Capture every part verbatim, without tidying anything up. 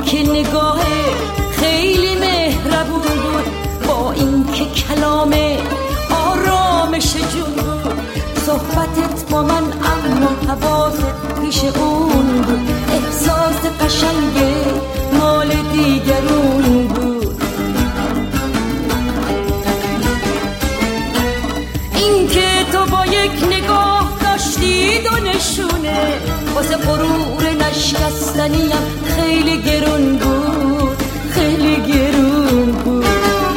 که نگاه خیلی مهربون بود، با این که کلام آرامش جون بود. صحبتت با من اما حواست پیش اون بود، احساس قشنگ مال دیگرون بود. این که تو با یک نگاه داشتی دو نشونه، واسه غرور نشکستنیم خیلی گرون بود، خیلی گرون بود.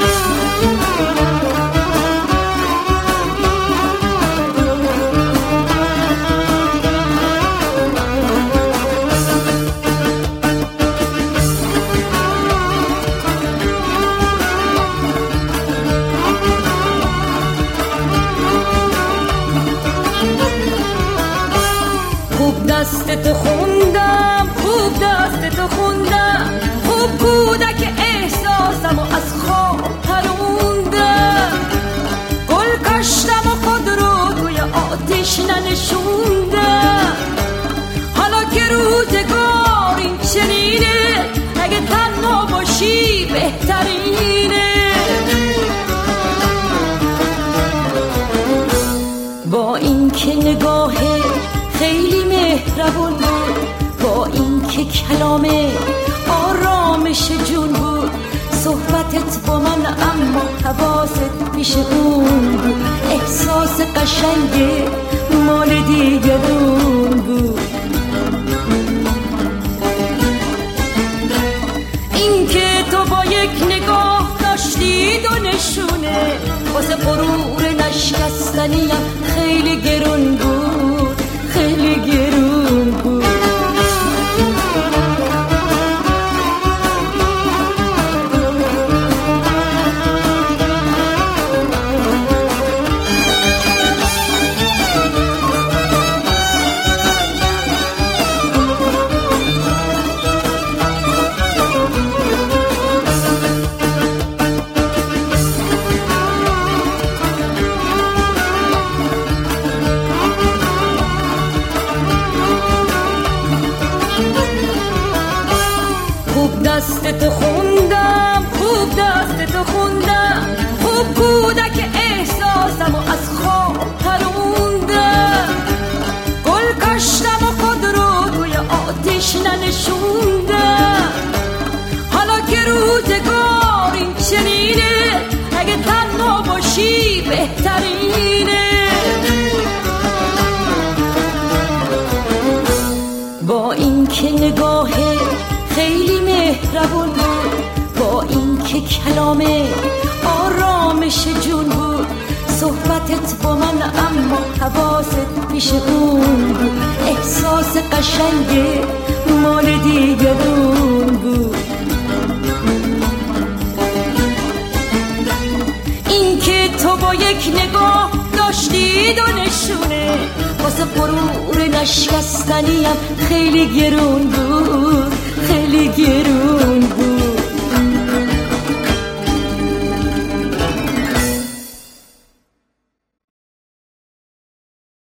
خوب دستت خوندم، خوب دستت خوندم، خوب کودک احساسم و از خواب پروندم. گل کاشتم و خود رو توی آتش ننشوندم. حالا که روزگار این چنینه، اگه تنها باشی بهترینه. با این که نگاه خیلی مهربون بود، با این که کلام آرامش جون بود. صحبتت با من اما حواست پیش اون بود، احساس قشنگ مال دیگرون بود. این که تو با یک نگاه داشتی دو نشونه، واسه غرور نشکستنیم خیلی گرون بود، خیلی گرون بود. خوب دستت خوندم، خوب دستت خوندم، خوب کودک احساسم و از خواب پروندم. گل کاشتم و خود رو توی آتش ننشوندم. حالا که روزگار این چنینه، اگه تنها باشی بهترینه. با این که نگاه خیلی مهربون بود، با این که کلام آرامش جون بود. صحبتت با من اما حواست پیش اون بود، احساس قشنگ مال دیگرون بود. این که تو با یک نگاه داشتی دو نشونه، واسه غرور نشکستنیم خیلی گرون بود، خیلی گرون.